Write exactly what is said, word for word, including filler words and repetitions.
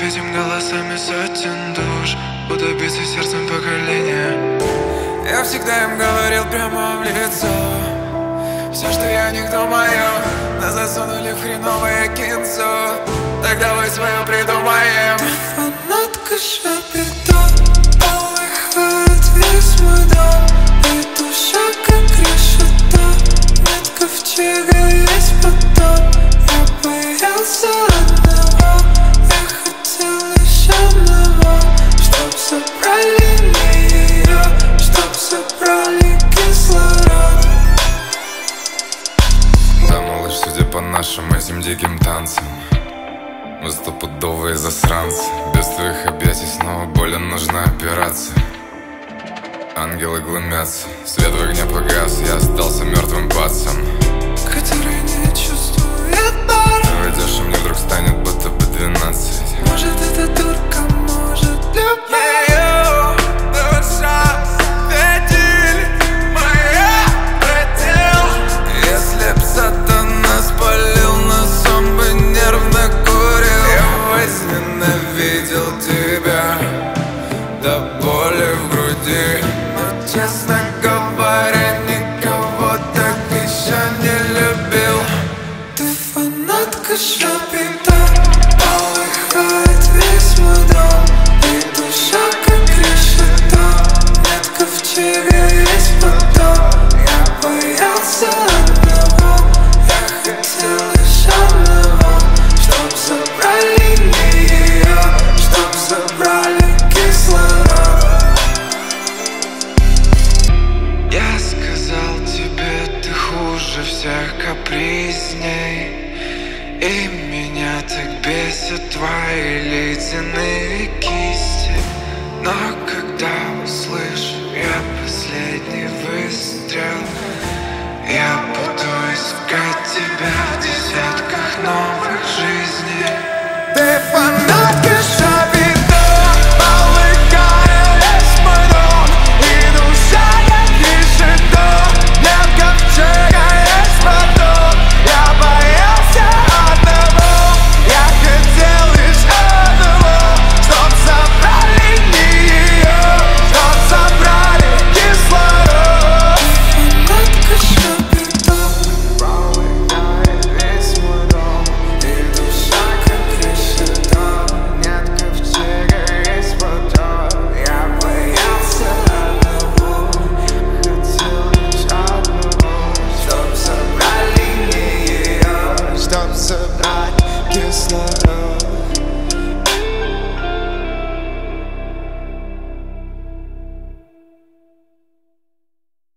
этим голосами сотен душ, удобиться сердцем поколения. Я всегда им говорил прямо в лицо: все, что я никто мое, нас засунули в хреновое кинцо. Так давай свое придумаем. Ты фанатка шапито, полыхает весь мой дом, и душа как решето, нет ковчега, есть потом. Я боялся одного, я хотел лишь одного, чтоб забрали не ее, чтоб забрали кислород. Да, малыш, судя по нашим этим диким танцам, мы стопудовые засранцы. Без твоих объятий снова болен, нужна операция. Ангелы глумятся, свет в огне погас, я остался мертвым пацан, который не чувствует боль. Ты войдешь, и мне вдруг станет будто бы двенадцать. Может, это турка, может, любовь. Ее душа, светиль, моя предел. Если б сатана спалил нас, он бы нервно курил. Я возненавидел тебя до боли в груди, но, честно говоря, никого так еще не любил. Ты фанатка шапито, полыхает весь мой дом, и душа как решето, нет ковчега, есть потом. Я боялся одного, я хотел лишь одного, чтоб забрали не ее, чтоб забрали кислород. Я сказал тебе, ты хуже всех капризней, и меня так бесят твои ледяные кисти. Но когда услышу я последний выстрел, я буду искать тебя в десятки.